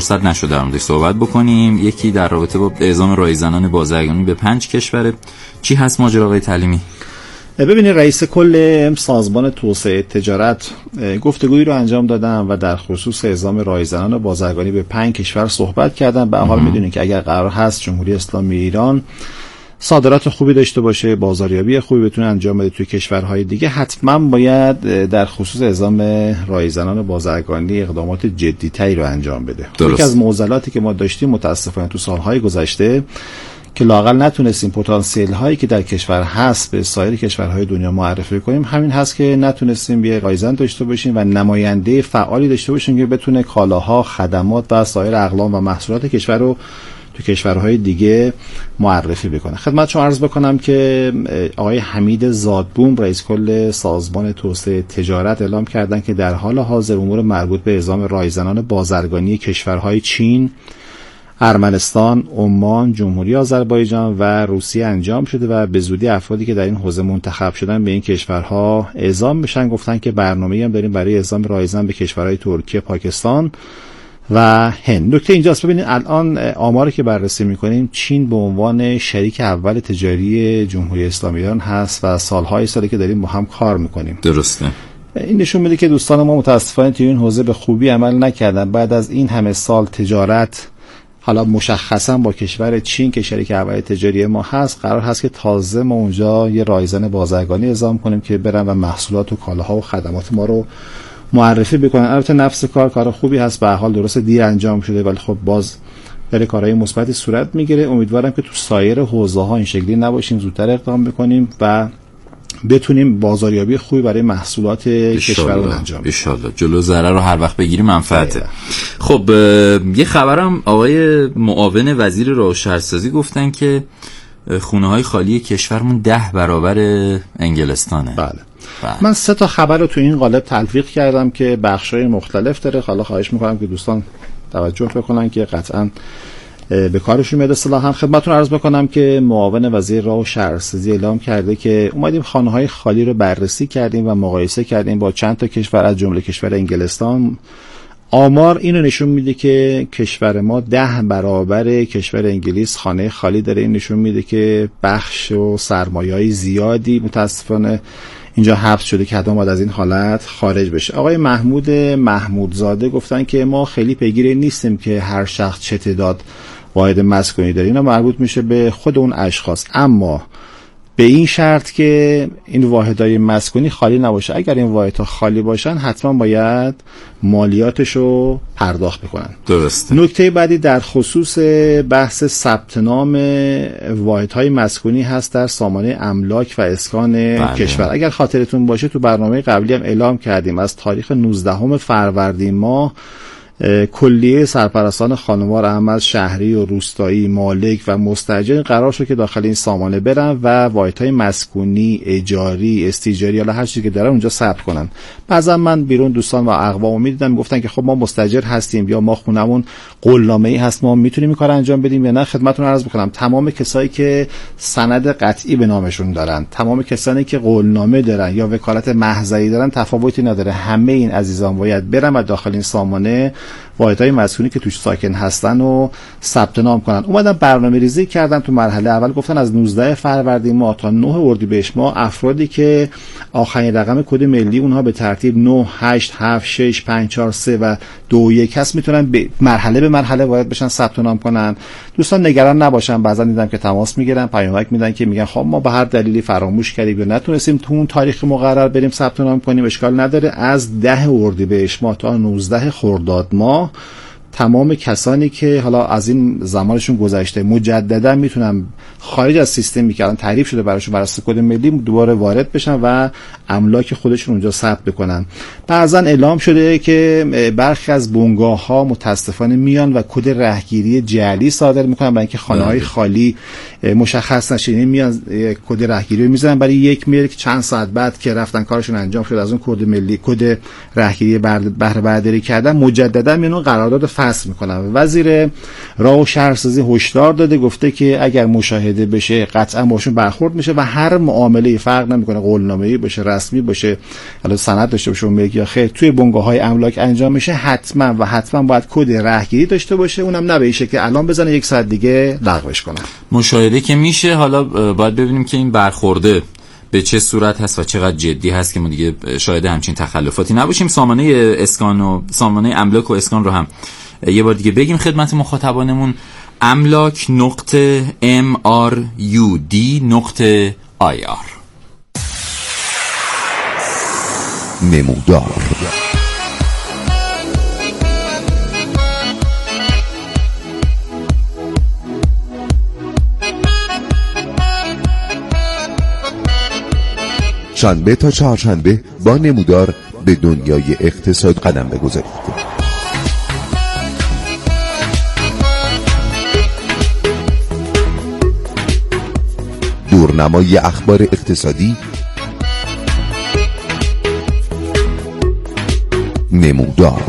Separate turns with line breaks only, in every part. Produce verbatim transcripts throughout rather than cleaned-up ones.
فرصت نشد در موردش صحبت بکنیم. یکی در رابطه با اعزام رایزنان بازرگانی به پنج کشور. چی هست ماجرا آقای تعلیمی؟
ببینید رئیس کل سازمان توسعه تجارت گفتگویی رو انجام دادن و در خصوص اعزام رایزنان بازرگانی به پنج کشور صحبت کردن. به حال میدونید که اگر قرار هست جمهوری اسلامی ایران صادرات خوبی داشته باشه، بازاریابی خوبی بتونه انجام بده توی کشورهای دیگه، حتما باید در خصوص اعزام رایزنان بازرگانی اقدامات جدی‌تری رو انجام بده. یکی از معضلاتی که ما داشتیم متاسفانه تو سالهای گذشته که لااقل نتونستیم پتانسیل هایی که در کشور هست به سایر کشورهای دنیا معرفی کنیم، همین هست که نتونستیم یه رایزن داشته باشیم و نماینده فعالی داشته باشیم که بتونه کالاها، خدمات و سایر اقلام و محصولات کشور رو تو کشورهای دیگه معرفی بکنه. خدمت شما عرض بکنم که آقای حمید زادبوم رئیس کل سازمان توسعه تجارت اعلام کردن که در حال حاضر امور مربوط به اعزام رایزنان بازرگانی کشورهای چین، ارمنستان، عمان، جمهوری آذربایجان و روسیه انجام شده و به زودی افرادی که در این حوزه منتخب شدن به این کشورها اعزام بشن. گفتن که برنامه‌ای هم داریم برای اعزام رایزن به کشورهای ترکیه، پاکستان و هند. نکته اینجاست، ببینید الان آماری که بررسی می‌کنیم، چین به عنوان شریک اول تجاری جمهوری اسلامی ایران هست و سال‌های سالی که داریم با هم کار می‌کنیم.
درسته.
این نشون میده که دوستان ما متأسفانه توی این حوزه به خوبی عمل نکردن. بعد از این همه سال تجارت، حالا مشخصا با کشور چین که شریک اول تجاری ما هست، قرار هست که تازه ما اونجا یه رایزن بازرگانی اعزام کنیم که برن و محصولات و کالاها و خدمات ما رو معرفی بکنن. البته نفس کار کار خوبی هست، به هر حال درست دیر انجام شده ولی خب باز داره کارهای مثبتی صورت میگیره. امیدوارم که تو سایر حوزه ها این شکلی نباشیم، زودتر اقدام بکنیم و بتونیم بازاریابی خوبی برای محصولات کشور رو انجام بدیم. ان شاءالله جلو ضرر رو هر وقت بگیریم منفعته.
خب یه خبرم آقای معاون وزیر راه و شهرسازی گفتن که خونه‌های خالی کشورمون ده برابر انگلستانه.
بله. بله. من سه تا خبر رو تو این قالب تلفیق کردم که بخش‌های مختلف داره. حالا خواهش می‌کنم که دوستان توجه بکنن که قطعاً به کارشون میاد. اصطلاحاً خدمتتون عرض بکنم که معاون وزیر راه و شهرسازی اعلام کرده که اومدیم خانه‌های خالی رو بررسی کردیم و مقایسه کردیم با چند تا کشور از جمله کشور انگلستان. آمار اینو نشون میده که کشور ما ده برابر کشور انگلیس خانه خالی داره. این نشون میده که بخش و سرمایه‌ای زیادی متاسفانه اینجا حبس شده که حتما باید از این حالت خارج بشه. آقای محمود محمودزاده گفتن که ما خیلی پیگیر نیستیم که هر شخص چه تعداد واحد مسکونی داره، اینا مربوط میشه به خود اون اشخاص، اما به این شرط که این واحدهای مسکونی خالی نباشه. اگر این واحدها خالی باشن حتما باید مالیاتشو پرداخت بکنن.
درسته.
نکته بعدی در خصوص بحث ثبت نام واحدهای مسکونی هست در سامانه املاک و اسکان بله. کشور. اگر خاطرتون باشه تو برنامه قبلی هم اعلام کردیم از تاریخ نوزدهم فروردین ماه کلیه سرپرستان خانوار اعمال شهری و روستایی، مالک و مستاجر قرار شد که داخل این سامانه برن و واحدهای مسکونی، اجاری، استیجاری، حالا هر چیزی که دارن اونجا ثبت کنن. بعضا من بیرون دوستان و اقوامو میدیدم گفتن که خب ما مستاجر هستیم یا ما خونمون قولنامه‌ای هست، ما میتونیم این کارو انجام بدیم یا نه. خدمتتون عرض بکنم تمام کسایی که سند قطعی به نامشون دارن، تمام کسانی که قولنامه دارن یا وکالت محضری دارن، تفاوتی نداره. همه این عزیزان باید برن و داخل این سامانه واحدهای مسکونی که توش ساکن هستن و ثبت نام کنن. اومدن برنامه‌ریزی کردن تو مرحله اول، گفتن از نوزده فروردین ماه تا نه اردیبهشت ماه افرادی که آخرین رقم کد ملی اونها به ترتیب نه هشت هفت شش پنج چهار سه و دو یک هست میتونن به مرحله به مرحله وارد بشن، ثبت نام کنن. دوستان نگران نباشن، بعضا دیدم که تماس میگیرن، پیامک میدن که میگن خب ما به هر دلیلی فراموش کردیم یا نتونستیم تو اون تاریخ مقرر بریم ثبت نام کنیم. اشکال نداره، از ده اردیبهشت ماه تا نوزده خرداد ماه تمام کسانی که حالا از این زمانشون گذشته مجددا میتونن خارج از سیستمی که الان تعریف شده براشون بر اساس کد ملی دوباره وارد بشن و املاک خودشون اونجا ثبت بکنن. بعضا اعلام شده که برخی از بنگاه‌ها متاسفانه میان و کد رهگیری جعلی صادر میکنن برای اینکه خانه‌های خالی مشخص نشه. یعنی میان کد رهگیری رو میذارن برای یک ملک، چند ساعت بعد که رفتن کارشون انجام شد از اون کد ملی کد رهگیری بهره برداری کردن مجددا میان قرارداد فصل میکنن. وزیر راه و شهرسازی هشدار داده، گفته که اگر مشاهده بشه قطعا باشون برخورد میشه و هر معامله فرق نمیکنه قولنامه‌ای باشه، رسمی باشه، حالا سند داشته باشه ملک یا خیر، توی بنگاه‌های املاک انجام میشه حتما و حتما باید کد رهگیری داشته باشه، اونم نه به این شکل که الان بزنه یک ساعت دیگه لغوش کنن.
مشاهده که میشه، حالا باید ببینیم که این برخورده به چه صورت هست و چقدر جدی هست که ما دیگه شاهد همچین تخلفاتی نباشیم. سامانه اسکان و سامانه املاک و اسکان رو هم یه بار دیگه بگیم خدمت مخاطبانمون: املاک نقطه ام آر یو دی نقطه آی آر.
نمودار شنبه تا چهارشنبه با نمودار به دنیای اقتصاد قدم بگذارید. دورنمای اخبار اقتصادی، نمودار.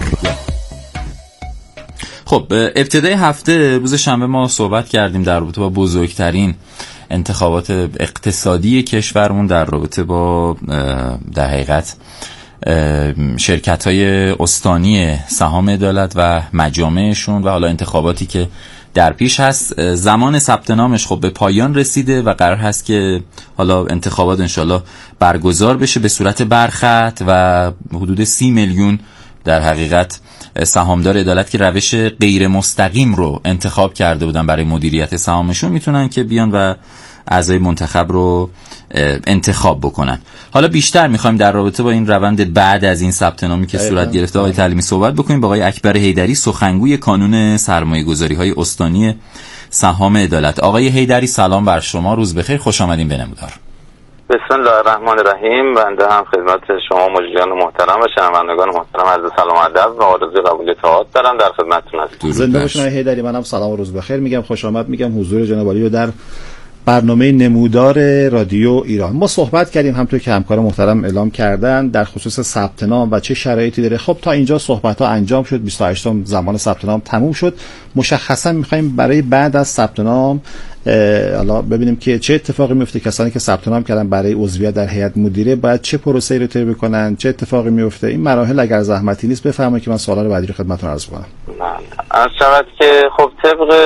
خب ابتدای هفته روز شنبه ما صحبت کردیم در رابطه با بزرگترین انتخابات اقتصادی کشورمون در رابطه با در حقیقت شرکت‌های استانی سهام عدالت و مجامعشون و حالا انتخاباتی که در پیش هست. زمان ثبت نامش خب به پایان رسیده و قرار هست که حالا انتخابات انشالله برگزار بشه به صورت برخط و حدود سی میلیون در حقیقت سهامدار عدالت که روش غیر مستقیم رو انتخاب کرده بودن برای مدیریت سهامشون میتونن که بیان و اعضای منتخب رو انتخاب بکنن. حالا بیشتر میخوایم در رابطه با این روند بعد از این ثبت نامی که صورت گرفته آقای تعلیمی صحبت بکنیم با آقای اکبر حیدری، سخنگوی کانون سرمایه‌گذاری‌های استانی سهام عدالت. آقای حیدری سلام بر شما، روز بخیر، خوش آمدین به نمودار.
بسم الله الرحمن الرحیم. بنده هم خدمت شما مجریان محترم و شنوندگان محترم عرض سلام و ادب و آرزوی قبول اطاعت دارم، در خدمتتون هستم.
زنده باشین آقای حیدری. منم سلام و روز بخیر میگم، خوش آمد میگم حضور جناب عالی رو در برنامه نمودار رادیو ایران. ما صحبت کردیم همونطور که همکار محترم اعلام کردن در خصوص ثبت نام و چه شرایطی داره. خب تا اینجا صحبت ها انجام شد، بیست و هشتم زمان ثبت نام تموم شد. مشخصا میخوایم برای بعد از ثبت نام حالا ببینیم که چه اتفاقی میفته. کسانی که ثبت نام کردن برای عضویت در هیئت مدیره باید چه پروسه‌ای رو طی بکنن، چه اتفاقی میفته. این مراحل اگر زحمتی نیست بفرمایید که من سوالا رو بعدی رو خدمتتون عرض کنم.
از شرط که خب طبق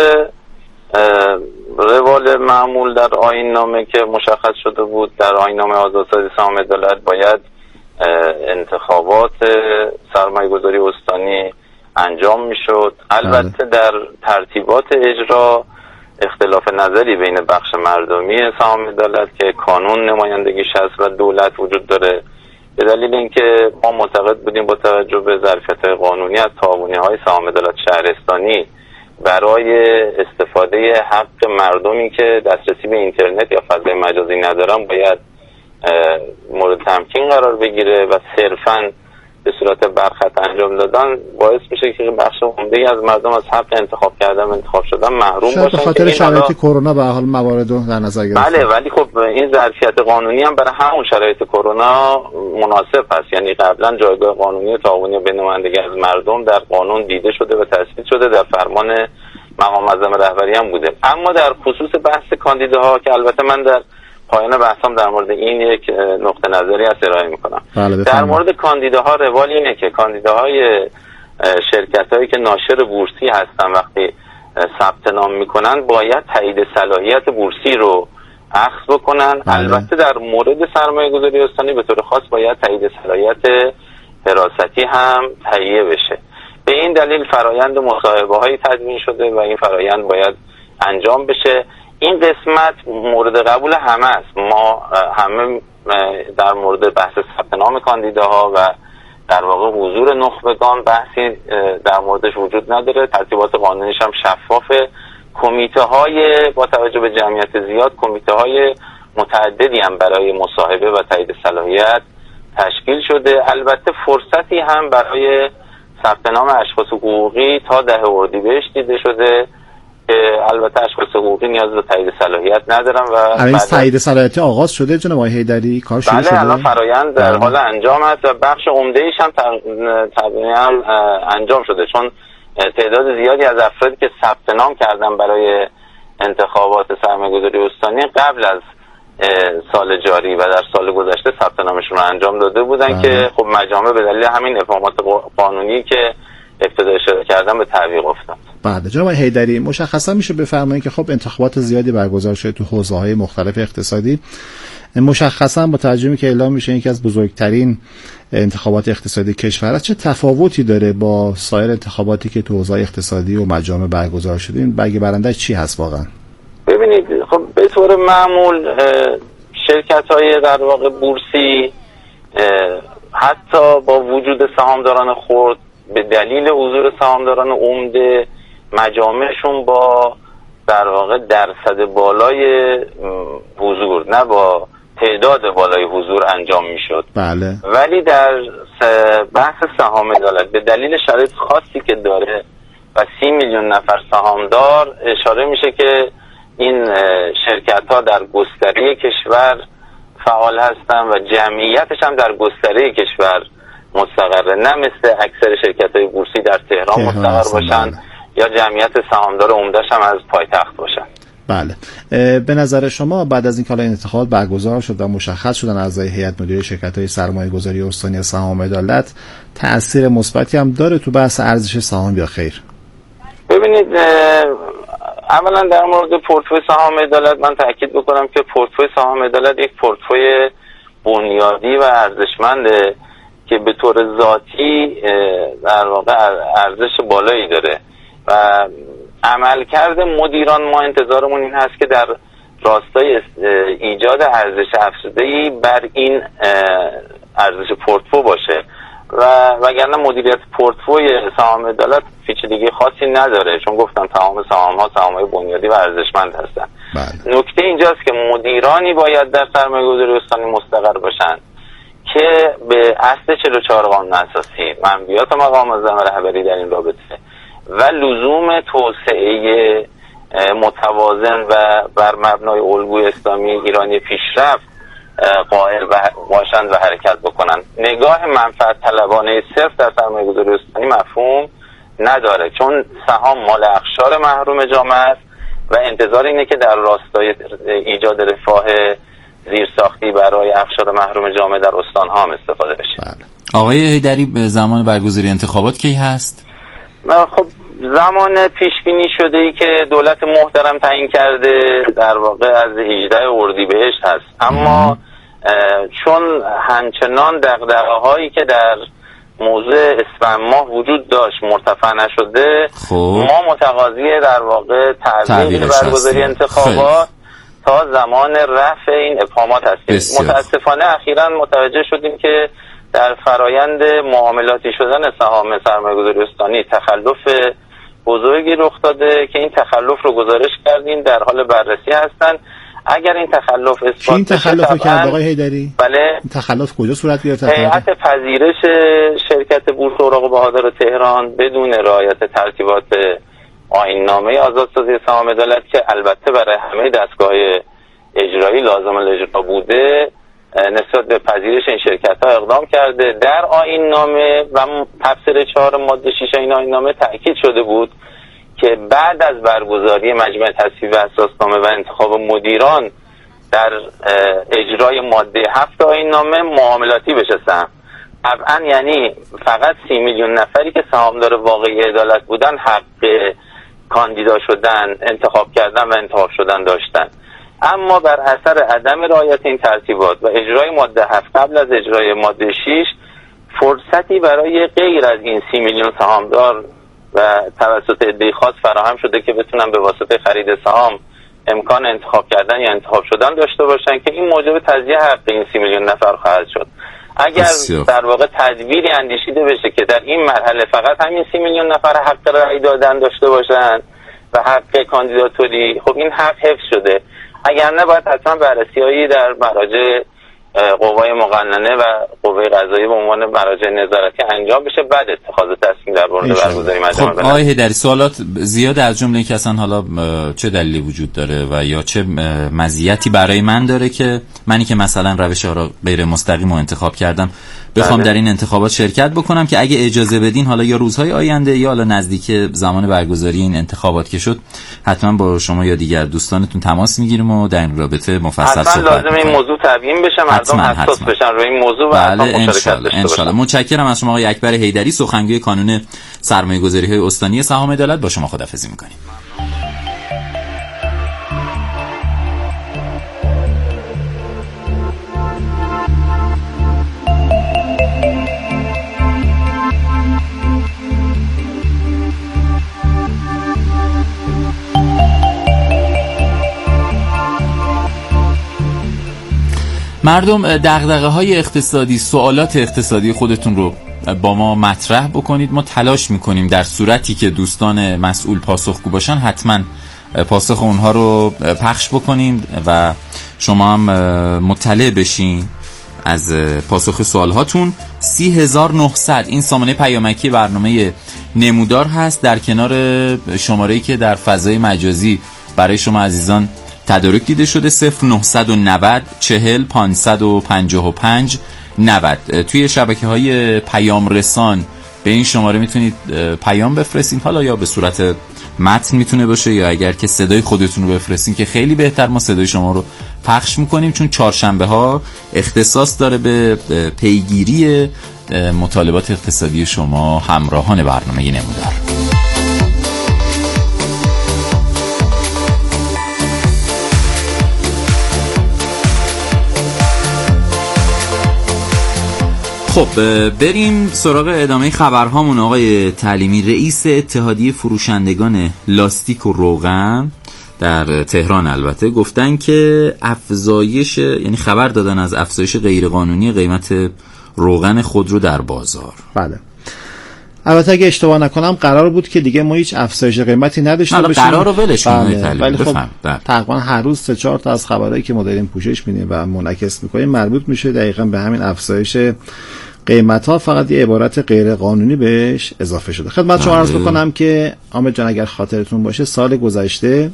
روال معمول در آیین نامه که مشخص شده بود، در آیین نامه آزادسازی سهام عدالت باید انتخابات سرمایه‌گذاری استانی انجام میشد. البته در ترتیبات اجرا اختلاف نظری بین بخش مردمی سهام عدالت که کانون نمایندگیش هست و دولت وجود داره، به دلیل اینکه ما معتقد بودیم با توجه به ظرفیت‌های قانونی از تعاونی‌های سهام عدالت شهرستانی برای استفاده حق مردمی که دسترسی به اینترنت یا فضای مجازی ندارن باید مورد تمکین قرار بگیره و صرفاً به صورت برخط انجام دادن باعث میشه که بخش عمده‌ای از مردم از حق انتخاب کردن و انتخاب شدن محروم باشن.
به خاطر شرایط کرونا به حال موارد رو در نظر گرفته.
بله، ولی خب این ظرفیت قانونی هم برای همون شرایط کرونا مناسب است. یعنی قبلا جایگاه قانونی تعاونی بین نمایندگی از مردم در قانون دیده شده و تصویب شده، در فرمان مقام معظم رهبری هم بوده. اما در خصوص بحث کاندیداها که البته من در پایان بحثم در مورد این یک نقطه نظری از ارائه میکنم. در مورد کاندیداها روال اینه که کاندیداهای شرکت‌هایی که ناشر بورسی هستن وقتی ثبت نام میکنن باید تایید صلاحیت بورسی رو اخذ بکنن. بله. البته در مورد سرمایه‌گذاری استانی به طور خاص باید تایید صلاحیت حراستی هم تهیه بشه. به این دلیل فرایند مصاحبه‌هایی تدوین شده و این فرایند باید انجام بشه. این قسمت مورد قبول همه است. ما همه در مورد بحث ثبت نام کاندیداها و در واقع حضور نخبگان بحثی در موردش وجود نداره. ترتیبات قانونیش هم شفافه. کمیته های با توجه به جمعیت زیاد کمیته های متعددی هم برای مصاحبه و تایید صلاحیت تشکیل شده. البته فرصتی هم برای ثبت نام اشخاص حقوقی تا ده اردیبهشت دیده شده. البته اشخاص حقوقی نیاز به تایید صلاحیت ندارن و
الان تایید صلاحیت آغاز شده جناب آقای حیدری، کار شروع شده.
بله، الان فرآیند در حال انجام است و بخش عمده ایش هم تقریبا انجام شده، چون تعداد زیادی از افرادی که ثبت نام کردن برای انتخابات سرمایه‌گذاری استانی قبل از سال جاری و در سال گذشته ثبت نامشون رو انجام داده بودن آه. که خب مجامع به دلیل همین ابهامات قانونی که ابتدا اشاره کردن به تعویق افتاد.
بله جناب حیدری، مشخصا میشه بفرمایید که خب انتخابات زیادی برگزار شده تو حوزه‌های مختلف اقتصادی، مشخصا با توجهی که اعلام میشه یکی از بزرگترین انتخابات اقتصادی کشور است، چه تفاوتی داره با سایر انتخاباتی که تو حوزه اقتصادی و مجامع برگزار شده؟ این برگ برندش چی هست واقعا؟
ببینید خب به طور معمول شرکت‌های در واقع بورسی حتی با وجود سهامداران خرد به دلیل حضور سهامداران عمده مجامعشون با در واقع درصد بالای حضور نه با تعداد بالای حضور انجام میشد.
بله.
ولی در بحث سهام عدالت به دلیل شرایط خاصی که داره و سی میلیون نفر سهامدار اشاره میشه که این شرکت ها در گستره کشور فعال هستن و جمعیتش هم در گستره کشور مستقره، نه مثل اکثر شرکت های بورسی در تهران مستقر باشن یا جمعیت سهامدار عمده‌اش هم از پایتخت باشن.
بله. به نظر شما بعد از این که انتخابات برگزار شد و مشخص شدن اعضای هیئت مدیره شرکت‌های سرمایه‌گذاری استانی سهام عدالت، تأثیر مثبتی هم داره تو بحث ارزش سهام یا خیر؟
ببینید اولا در مورد پورتفوی سهام عدالت من تاکید بکنم که پورتفوی سهام عدالت یک پورتفوی بنیادی و ارزشمنده که به طور ذاتی در واقع ارزش بالایی داره و عملکرد مدیران ما انتظارمون این هست که در راستای ایجاد ارزش افزوده‌ای بر این ارزش پورتفوی باشه و وگرنه مدیریت پورتفوی سهام عدالت پیچیدگی خاصی نداره، چون گفتم تمام سهام‌ها سهام‌های بنیادی و ارزشمند هستن.
بله.
نکته اینجاست که مدیرانی باید در سرمایه‌گذاری استانی مستقر باشن که به اصل چهل و چهار قانون اساسی منبعات مقام معظم رهبری در این رابطه و لزوم توسعه متوازن و بر مبنای الگوی اسلامی ایرانی پیشرفت قائل باشند و حرکت بکنند. نگاه منفعت طلبانه صرف در سرمایه‌گذاری استانی مفهوم نداره، چون سهام مال اقشار محروم جامعه است و انتظار اینه که در راستای ایجاد رفاه زیرساختی برای اقشار محروم جامعه در استان‌ها هم استفاده بشه.
بله.
آقای حیدری به زمان برگزاری انتخابات کی هست؟
خب زمان پیش بینی شده ای که دولت محترم تعیین کرده در واقع از هجدهم اردیبهشت هست، اما چون همچنان دغدغه‌هایی که در موضوع اسفند ماه وجود داشت مرتفع نشده،
خب.
ما متقاضی در واقع تعویق برگزاری انتخابات تا زمان رفع این ابهامات هستیم.
بسیار.
متاسفانه اخیراً متوجه شدیم که در فرایند معاملاتی شدن سهام سرمایه‌گذاری استانی تخلف بزرگی رخ داده که این تخلف رو گزارش کردیم، در حال بررسی هستن. اگر این تخلف اثبات بشه،
این تخلف رو کرد آقای حیدری؟
بله.
این تخلف کجا صورت گرفت؟
هیئت پذیرش شرکت بورس اوراق بهادار تهران بدون رعایت ترتیبات آیین‌نامه آزادسازی سهام عدالت که البته برای همه دستگاه‌های اجرایی لازم الاجرا بوده، نسبت به پذیرش این شرکت‌ها اقدام کرده. در آیین‌نامه و تفسیر چهار ماده شش این آیین‌نامه تأکید شده بود که بعد از برگزاری مجمع تصویب اساسنامه و انتخاب مدیران در اجرای ماده هفت آیین‌نامه معاملاتی بشه سهم. طبعا یعنی فقط سی میلیون نفری که سهامدار واقعی عدالت بودن حق کاندیدا شدن، انتخاب کردن و انتخاب شدن داشتن. اما بر اثر عدم رعایت این ترتیبات و اجرای ماده هفت قبل از اجرای ماده شش فرصتی برای غیر از این سی میلیون سهامدار و توسط عده‌ای خاص فراهم شده که بتونن به واسطه خرید سهام امکان انتخاب کردن یا انتخاب شدن داشته باشن که این موجب تضییع حق این سی میلیون نفر خواهد شد. اگر
بسیار.
در واقع تدبیری اندیشیده بشه که در این مرحله فقط همین سی میلیون نفر حق رأی دادن داشته باشن و حق کاندیداتوری، خب این حق حفظ شده. اگر نه باید حتما بررسی‌هایی در مراجع قوای مقننه و قوه قضاییه به عنوان مراجع نظارتی انجام بشه، بعد اتخاذ تصمیم در مورد برگزاری مجمع
خب آقای حیدری، سوالات زیاد از جمله اینکه اصلا حالا چه دلیلی وجود داره و یا چه مزیتی برای من داره که منی که مثلا روش آرا غیر مستقیم رو انتخاب کردم بخوام در این انتخابات شرکت بکنم، که اگه اجازه بدین حالا یا روزهای آینده یا حالا نزدیک زمان برگزاری این انتخابات که شد حتما با شما یا دیگر دوستانتون تماس میگیریم و در این رابطه مفصل صحبت
می‌کنیم. لازم این موضوع تبیین بشه، مردم حساس بشن روی این موضوع و
بله انشالله انشالله. متشکرم از شما آقای اکبر حیدری، سخنگوی کانون سرمایه‌گذاری‌های استانی سهام عدالت. با شما خداحافظی می‌کنیم. مردم دغدغه‌های اقتصادی، سوالات اقتصادی خودتون رو با ما مطرح بکنید. ما تلاش میکنیم در صورتی که دوستان مسئول پاسخگو باشن حتما پاسخ اونها رو پخش بکنیم و شما هم مطلع بشین از پاسخ سوالهاتون. سی هزار و نهصد این سامانه پیامکی برنامه نمودار هست، در کنار شماره‌ای که در فضای مجازی برای شما عزیزان تدارک دیده شده، صفر نهصد و نود چهل پانصد و پنجاه و پنج نود. توی شبکه‌های پیام رسان به این شماره میتونید پیام بفرستین، حالا یا به صورت متن میتونه باشه یا اگر که صدای خودتون رو بفرستین که خیلی بهتر، ما صدای شما رو پخش میکنیم، چون چهارشنبه ها اختصاص داره به پیگیری مطالبات اقتصادی شما همراهان برنامه نمودار. خب بریم سراغ ادامه خبرهامون. آقای تعلیمی، رئیس اتحادیه فروشندگان لاستیک و روغن در تهران البته گفتن که افزایش، یعنی خبر دادن از افزایش غیرقانونی قیمت روغن خودرو در بازار.
بله. البته اگه اشتباه نکنم قرار بود که دیگه ما هیچ افزایش قیمتی نداشته باشیم.
قرار رو ولش کنیم.
بله. ولی خب تقریبا هر روز سه چهار تا از خبرایی که ما داریم پوشش میدیم و منعکس میکنیم مربوط میشه دقیقاً به همین افزایش قیمت ها، فقط یه عبارت غیر قانونی بهش اضافه شده. خدمت شما عرض بکنم که حامد جان اگر خاطرتون باشه سال گذشته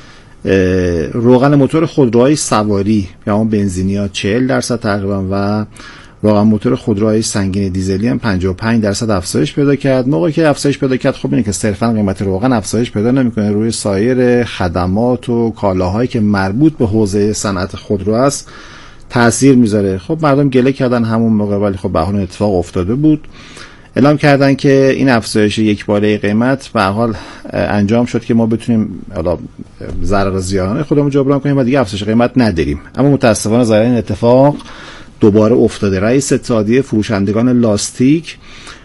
روغن موتور خودروهای سواری یا اون بنزینی‌ها چهل درصد تقریبا و روغن موتور خودروهای سنگین دیزلی هم پنجاه و پنج درصد افزایش پیدا کرد. موقعی که افزایش پیدا کرد خب اینه که صرفا قیمت روغن افزایش پیدا نمیکنه، روی سایر خدمات و کالاهایی که مربوط به حوزه صنعت خودرو است تأثیر میذاره. خب مردم گله کردن همون موقع، ولی خب به هر حال اتفاق افتاده بود. اعلام کردن که این افزایش یک باره قیمت به هر حال انجام شد که ما بتونیم حالا ضرر زیانان خودمون جبران کنیم و دیگه افزایش قیمت نداریم. اما متاسفانه ظاهرا این اتفاق دوباره افتاده. رئیس اتحادیه فروشندگان لاستیک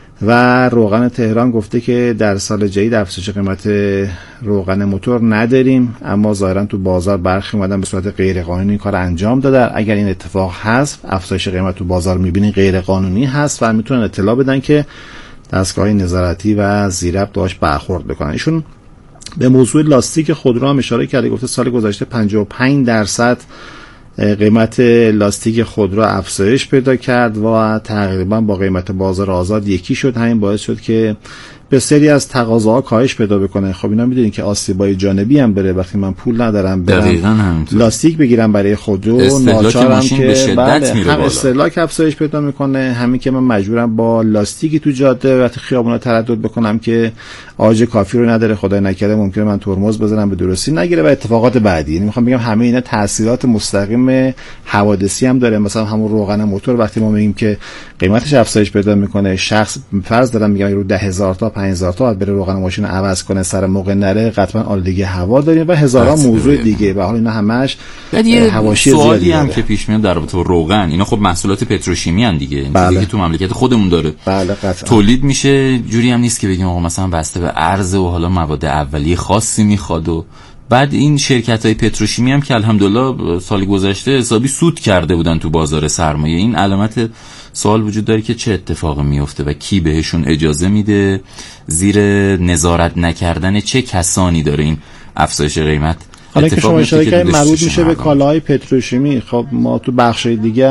و روغن تهران گفته که در سال جدید افزایش قیمت روغن موتور نداریم، اما ظاهرا تو بازار برخی اومدن به صورت غیر قانونی این کار انجام دادن. اگر این اتفاق هست، افزایش قیمت تو بازار می‌بینین غیر قانونی هست و میتونن اطلاع بدن که دستگاه نظارتی و زیربط داشت برخورد بکنن. ایشون به موضوع لاستیک خودرو هم اشاره کرده، گفته سال گذشته پنجاه و پنج درصد قیمت لاستیک خودرو افزایش پیدا کرد و تقریبا با قیمت بازار آزاد یکی شد. همین باعث شد که بسیاری از تقاضاها کاهش پیدا بکنه. خب اینا میدونین که آسیبای جانبی هم بره، وقتی من پول ندارم برم لاستیک بگیرم برای خودرو ناچارم که بله هم استهلاک افزایش پیدا میکنه، همین که من مجبورم با لاستیکی تو جاده وقتی خیابونا تردد بکنم که آج کافی رو نداره، خدای نکرده ممکنه من ترمز بزنم به درستی نگیره و اتفاقات بعدی. یعنی میخوام بگم همه اینا تاثیرات مستقیم حوادثی هم داره. مثلا همون روغن موتور وقتی ما میگیم که قیمتش افزایش پیدا میکنه، شخص فرض دارم میگم رو ده هزار تا پنج هزار تا بره روغن ماشین عوض کنه سر موقع نره، قطعا آلودگی هوا داریم و هزاران موضوع دیگه. به حال اینا همش حواشی
سوالی هم که پیش میاد در رابطه با روغن، اینا خب محصولات پتروشیمی ان دیگه، این چیزی که تو مملکت خودمون داره
بله قطعا
تولید میشه. جوری هم نیست که بگیم آقا مثلا بسته به عرض و حالا مواد اولیه خاصی میخواد و بعد این شرکت‌های پتروشیمی هم که الحمدلله سال گذشته حسابی سود کرده بودن تو بازار سرمایه. این علامت سوال وجود داره که چه اتفاقی میفته و کی بهشون اجازه میده، زیر نظارت نکردن چه کسانی داره این افزایش قیمت
حالا که شما اشاره کردید مربوط میشه به کالاهای پتروشیمی. خب ما تو بخشای دیگه هم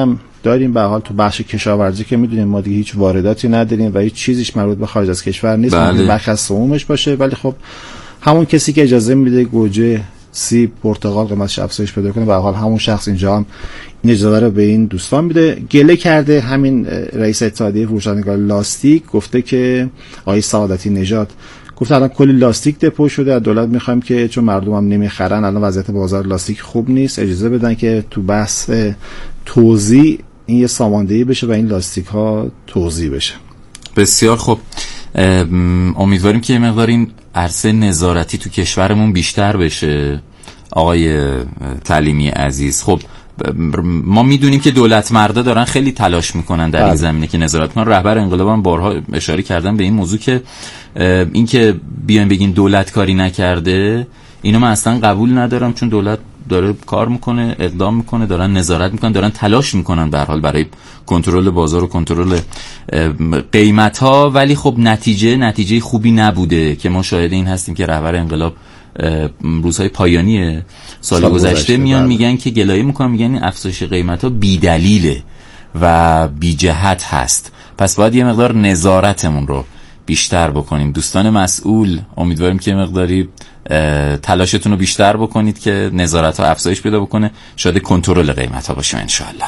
داریم. به هر حال تو بخش کشاورزی که میدونیم ما دیگه هیچ وارداتی نداریم و هیچ چیزیش مربوط به خارج از کشور نیست،
بله.
بخش از سهومش باشه، ولی خب همون کسی که اجازه میده گوجه، سیب، پرتقال قیمتش افزایش پیدا کنه، به هر حال همون شخص اینجا هم این اجازه رو به این دوستان میده. گله کرده همین رئیس اتحادیه فروشندگان لاستیک، گفته که آقای سعادتی نژاد گفت الان کلی لاستیک دپو شده، از دولت میخوایم که چون مردم هم نمیخرن، الان وضعیت بازار لاستیک خوب نیست، اجازه بدن که تو بحث توزیع این یه ساماندهی بشه و این لاستیک ها توزیع بشه.
بسیار خوب، امیدواریم که یه مقدار این عرصه نظارتی تو کشورمون بیشتر بشه. آقای تعلیمی عزیز، خب ما میدونیم که دولت مردا دارن خیلی تلاش میکنن در این زمینه که نظارت کنن. رهبر انقلاب هم بارها اشاره کردن به این موضوع که این که بیان بگین دولت کاری نکرده، اینو من اصلا قبول ندارم، چون دولت داره کار میکنه، اقدام میکنه، دارن نظارت میکنن، دارن تلاش میکنن به هر حال برای کنترل بازار و کنترل قیمت ها، ولی خب نتیجه نتیجه خوبی نبوده که ما شاهد این هستیم که رهبر انقلاب روزهای پایانی سال, سال گذشته, گذشته میان بله. میگن که گلایه میکنن، میگن این افزایش قیمت ها بی دلیله و بی جهت هست، پس باید یه مقدار نظارتمون رو بیشتر بکنیم. دوستان مسئول، امیدواریم که مقداری تلاشتون رو بیشتر بکنید که نظارت ها افزایش پیدا بکنه، شاید کنترل قیمت ها باشیم انشاءالله.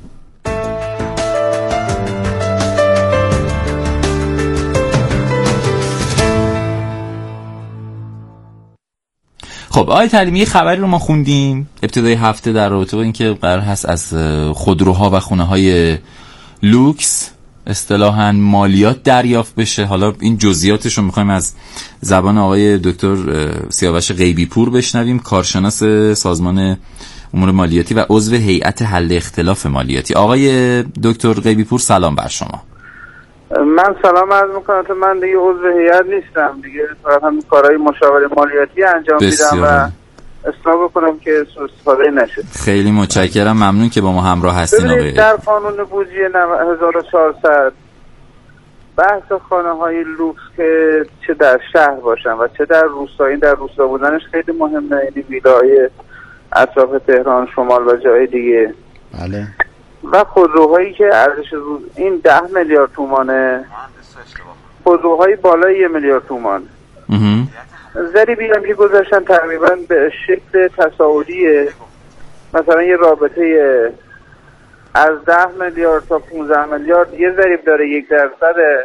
خب آقای تعلیمی، خبری رو ما خوندیم ابتدای هفته در رابطه با اینکه قرار هست از خودروها و خونه های لوکس اصطلاحاً مالیات دریافت بشه. حالا این جزئیاتش رو می‌خوایم از زبان آقای دکتر سیاوش غیبی پور بشنویم، کارشناس سازمان امور مالیاتی و عضو هیئت حل اختلاف مالیاتی. آقای دکتر غیبی پور، سلام بر شما.
من سلام عرض می‌کنم. من دیگه عضو هیئت نیستم دیگه، فقط هم کارهای مشاوره مالیاتی انجام میدم و اصلاح بکنم که سوء استفاده نشه.
خیلی متشکرم، ممنون که با ما همراه هستین. آقای
در قانون بودجه هزار و چهارصد بحث خانه‌های لوکس که چه در شهر باشن و چه در روستایی، در روستا بودنش خیلی مهمه، یعنی ویلاهای اطراف تهران، شمال و جای دیگه.
بله.
و خودروهایی که ارزش روز این ده میلیارد تومانه، خودروهای بالای یه میلیارد تومان. ضریبی هم که گذاشتن تقریبا به شکل تصاعدیه، مثلا یه رابطه از ده میلیارد تا پانزده میلیارد یه ضریب داره، یک درصده،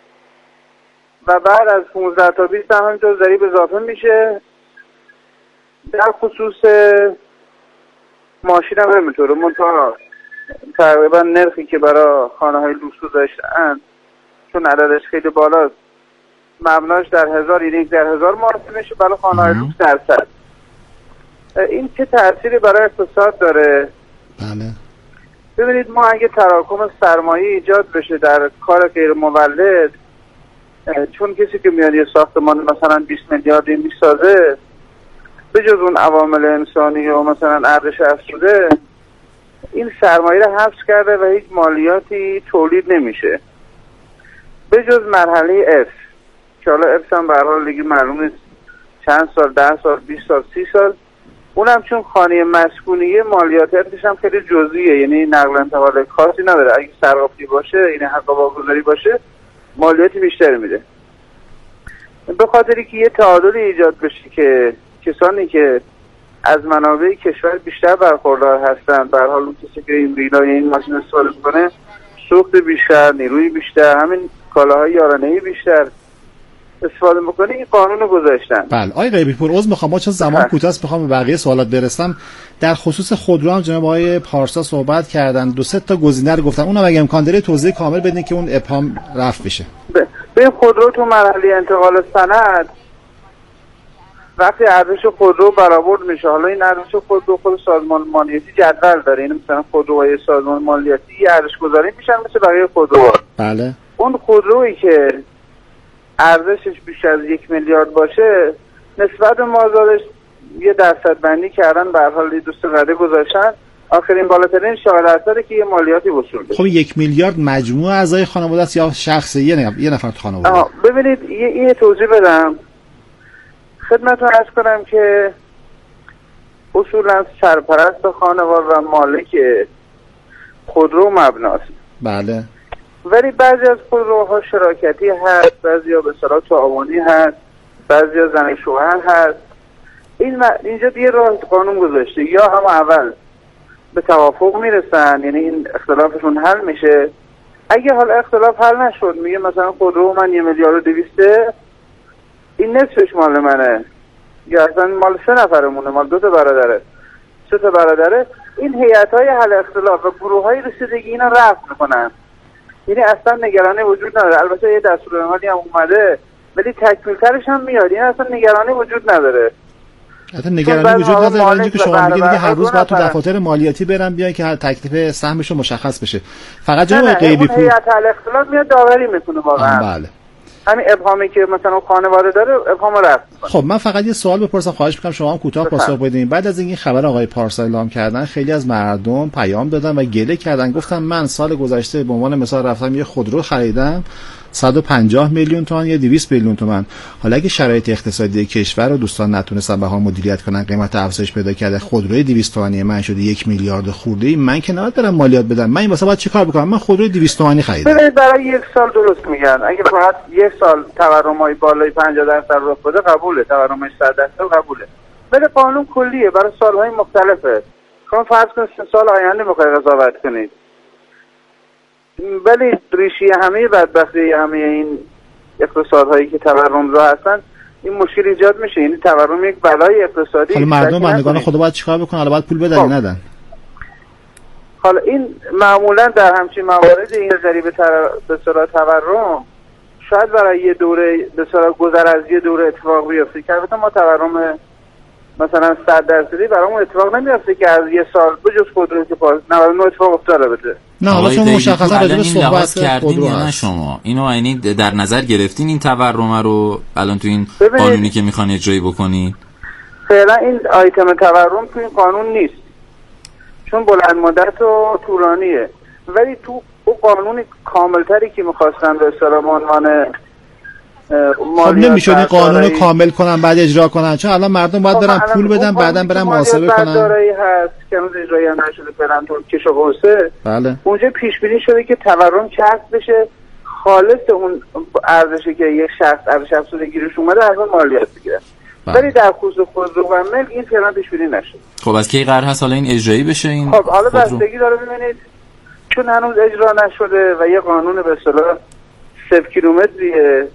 و بعد از پانزده تا بیست هم همینطور ضریب اضافه میشه. در خصوص ماشین هم همینطوره، منتها تقریبا نرخی که برای خانه های لوکس گذاشتن چون عددش خیلی بالاست، مبناش در هزار یک در هزار محاسبه میشه، برای خانه های لوکس درصد. این چه تأثیری برای اقتصاد داره؟
بله.
ببینید، ما اگه تراکم سرمایه ایجاد بشه در کار غیر مولد، چون کسی که میاد یه ساختمان مثلا بیست میلیاردی میسازه، به جز اون عوامل انسانی و مثلا ارزش افزوده، این سرمایه رو حبس کرده و هیچ مالیاتی تولید نمیشه به جز مرحله اف، که حالا اف هم به هر حال دیگه معلوم نیست چند سال، ده سال، بیست سال، سی سال. اونم چون خانه مسکونیه مالیاتش هم خیلی جزئیه، یعنی نقل و انتقال خاصی نداره. اگه سرقاپی باشه، یعنی حق واگذاری باشه، مالیاتی بیشتر میده. به خاطری که یه تعادلی ایجاد بشه که کسانی که از منابع کشور بیشتر برخوردار هستن، به هر حال اون کسی که این ویلا یا این ماشین استفاده میکنه، سوخت بیشتر، نیروی بیشتر، همین کالاهای یارانه‌ای بیشتر استفاده میکنه، این قانون رو گذاشتن.
بله. آقای غیبی پور، عذر میخوام، ما چون زمان کوتاه است میخوام به بقیه سوالات برسم. در خصوص خودرو هم جناب آقای پارسا صحبت کردن، دو سه تا گزینه رو گفتن، اونم اگه امکان داره توضیح کامل بدین که اون ابهام رفع بشه.
به خودرو تو مرحله انتقال سند وقتی ارزش خودرو برآورد میشه، حالا این ارزش خودرو خود سازمان مالیاتی جدول داره، این مثلا خودروهای سازمان مالیاتی ارزش گذاری میشن مثل بقیه خودروها.
بله.
اون خودرویی که ارزشش بیش از یک میلیارد باشه، نسبت به مازادش یه درصد بندی کردن، به هر حال دوست قده گذاشتن، آخرین بالاترین شاهد اثره که یه مالیاتی وصول بشه.
خب یک میلیارد مجموع اعضای خانواده است یا شخصی؟ یه نفر یه نفر تو خانواده؟
ببینید، یه, یه توضیح بدم خدمتتون، عرض کنم که اصولا سرپرست خانواده و مالک خودرو مبناست.
بله.
ولی بعضی از خودروها شراکتی هست، بعضی ها به اصطلاح تعاونی هست، بعضی ها زن شوهر هست. این م... اینجا دیگه راه قانون گذاشته، یا هم اول به توافق میرسن، یعنی این اختلافشون حل میشه. اگه حال اختلاف حل نشد، میگه مثلا خودرو من یه میلیارد و دویسته، این نصفش مال منه، یا اصلا مال سه نفرمونه، مال دو تا برادره، سه تا برادره، این هیئت‌های حل اختلاف و گروه‌های رسیدگی اینا رفع میکنن. یعنی اصلا نگرانی وجود نداره. البته یه دستورالعملی هم اومده ولی تکمیل‌ترش هم میاد، یعنی اصلا نگرانی وجود نداره.
حتی نگرانی وجود نداره، برای اینکه شما میگید دیگه هر روز باید تو دفاتر مالیاتی برن بیان که تکلیف سهمش مشخص بشه. فقط جناب غیبی پور
هیئت حل اختلاف میاد داوری میکنه واقعا.
بله.
همین ابهامی که مثلا خانواده داره ابهام رفت.
خب من فقط یه سوال بپرسم، خواهش می‌کنم شما هم کوتاه پاسخ بدین. بعد از اینکه خبر آقای پارسا اعلام کردن، خیلی از مردم پیام دادن و گله کردن، گفتن من سال گذشته به عنوان مثال رفتم یه خودرو خریدم صد و پنجاه میلیون تومان یا دویست میلیون تومان. حالا اگه شرایط اقتصادی کشور و دوستان نتونستن بهار مدیریت کنن، قیمت افزایش پیدا کرده، خودروی دویست تومانی من شده یک میلیارد خورده، من که نباید برم مالیات بدم. من این واسه باید چیکار بکنم؟ من خودروی دویست تومانی خریدم.
ببینید برای یک سال درست میگن. اگه فقط یک سال تورمای بالای پنجاه درصد رخ بده قبوله، تورمای صد درصد قبوله. ولی قانون کلیه برای سالهای مختلفه. شما فرض کنید سه سال آینده میخواید قضاوت کنید. ولی ریشه همه بدبختی همه این اقتصادهایی که تورم رو هستن، این مشکل ایجاد میشه. یعنی تورم یک بلای اقتصادی.
حالا مردم بندگان خدا باید چیکار بکنن؟ حالا باید پول بدن یا ندن؟
حالا این معمولا در همچین موارد این ضریب تر... به صورت تورم شاید برای یه دوره به صورت گذر از یه دوره اتفاق بیفته که البته ما تورم مثلا صد درصدی برامون اتفاق نمیفته که از یه سال بجز خودرو که پاس نود و نه اتفاق افتاده بده.
نه حالا شما مشخصا راجع به صحبت
کردین یا نه شما اینو یعنی در نظر گرفتین این تورم رو الان تو این قانونی که میخوان اجرایی بکنی؟
فعلا این آیتم تورم تو این قانون نیست چون بلند مدت و طولانیه، ولی تو اون قانون کاملتری که میخواستن به اصطلاح عنوان
خب نمیشه این قانون رو کامل کنن بعد اجرا کنن، چون الان مردم باید برن پول بدن بعداً برن محاسبه کنن.
دارایی هست که هنوز اجرایی هم نشده فعلا تو کش و قوسه.
بله.
اونجا پیش بینی شده که تورم کسب بشه، خالص اون ارزشی که یک شخص ارزش افزوده روش اومده از اون مالیات بگیره. ولی در خصوص خودرو و ملک این فعلا پیش بینی نشده.
خب از کی قرار هست حالا این اجرایی بشه این؟
خب حالا بستگی داره ببینید، چون هنوز اجرا نشده و یه قانون به اصطلاح صفر کیلومتریه،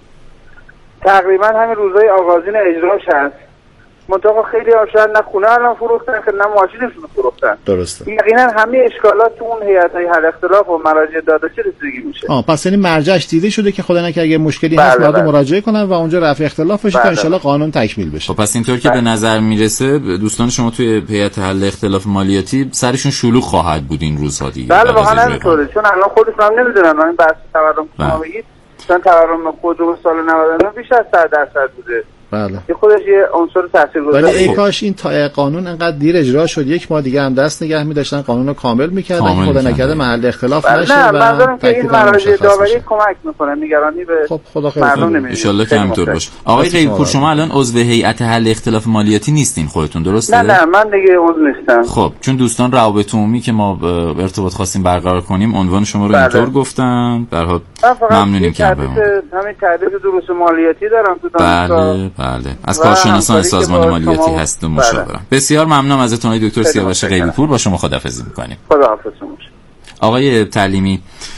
تقریبا همین روزهای آغازین اجراش هست. منطقه خیلی ها شاید نه خونه الان فروختن که نه ماشینشون فروختن.
درسته.
یقینا همه اشکالات تو اون هیئت‌های حل اختلاف و مراجع دادرسی رسیدگی میشه.
آه پس یعنی مرجعش دیده شده که خدا نکنه اگه مشکلی هست
بله
مردم
بله.
مراجعه کنن و اونجا رفع اختلاف بشه تا ان شاءالله قانون تکمیل بشه.
خب پس اینطور که بله. به نظر میرسه دوستان شما توی هیئت حل اختلاف مالیاتی سرشون شلوغ خواهد بود این روزها دیگه.
بله واقعا همینطوره، چون الان خودشون هم نمیدونن من بحث تورم شما بگید چون تورم خودرو سال نود و نه بیش از صد درصد بوده.
بله.
این خودش یه عنصر تاثیرگذاره.
ولی ای کاش این تا قانون انقدر دیر اجرا شد، یک ماه دیگه هم دست نگه می‌داشتن قانون رو کامل می‌کردن، خدا نکرده محل اختلاف
بله.
نشه.
نه منظورم که این مراجع داوری کمک می‌کنه، نگرانی به
خب خدا خیر
مردم نمی‌ده.
ان شاءالله که همینطور باشه. آقای غیبی‌پور شما الان عضو هیئت حل اختلاف مالیاتی نیستین خودتون درسته؟
نه نه من دیگه عضو نیستم.
خب چون دوستان روابط عمومی که ما ارتباط خواستیم برقرار کنیم عنوان شما رو بله. اینطور گفتن، در حال ممنونیم که
همین تدریس دروس مالیاتی دارم تو دانشگاه.
بله بله از کارشناسان سازمان مالیاتی هست و مشاورم. بسیار ممنونم ازتون آقای دکتر سیاوش غیبی‌پور، با شما خداحافظی می‌کنیم.
خداحافظ شما.
آقای تعلیمی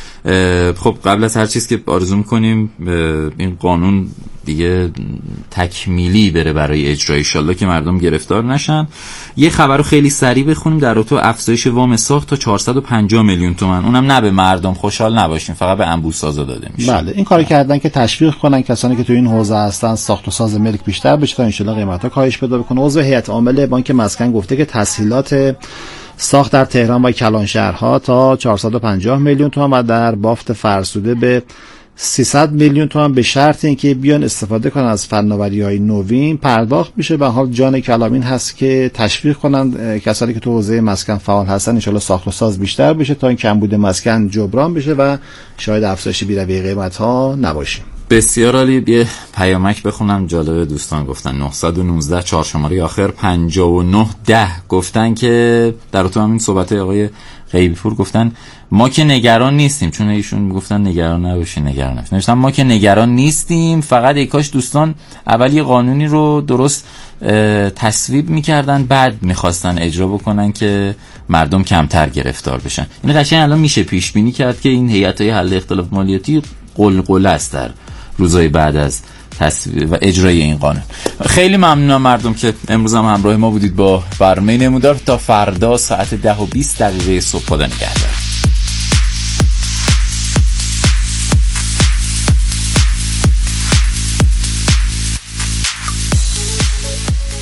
خب قبل از هر چیز که آرزو می‌کنیم این قانون دیگه تکمیلی بره برای اجرا ان شاءالله که مردم گرفتار نشن. یه خبر رو خیلی سریع بخونیم در رابطه افزایش وام ساخت تا چهارصد و پنجاه میلیون تومان. اونم نه به مردم خوشحال نباشین، فقط به انبوه‌سازا داده میشه.
بله این کارو کردن که تشویق کنن کسانی که تو این حوزه هستن ساخت و ساز ملک بیشتر بشه تا ان شاءالله قیمتا کاهش پیدا بکنه. عضو هیئت عامل بانک مسکن گفته که تسهیلات ساخت در تهران و کلان شهرها تا چهارصد و پنجاه میلیون تومان و در بافت فرسوده به سیصد میلیون تومان به شرط اینکه بیان استفاده کنن از فناوری‌های نوین پرداخت میشه. به حال جان کلام این هست که تشویق کنن کسانی که تو حوزه مسکن فعال هستن ان شاءالله ساخت و ساز بیشتر بشه تا این کمبود مسکن جبران بشه و شاید افزایش بی‌رویه قیمت‌ها نباشه.
بسیار عالی. یه پیامک بخونم جالب. دوستان گفتن نه یک نه چهار شماره آخر پنجاه و نه ده گفتن که در تو همین صحبت آقای غیبی پور گفتن ما که نگران نیستیم، چون ایشون میگفتن نگران نباشین نگران نباشین، نوشتن ما که نگران نیستیم، فقط ای کاش دوستان اول یه قانونی رو درست تصویب میکردن بعد میخواستن اجرا بکنن که مردم کمتر گرفتار بشن. این قشنگ الان میشه پیش بینی کرد که این هیئت‌های حل اختلاف مالیاتی قلقله است در روزهای بعد از تصویب و اجرای این قانون. خیلی ممنونم مردم که امروز هم همراه ما بودید با برنامه نمودار. تا فردا ساعت ده و بیست دقیقه صبح. خدا نگهدار.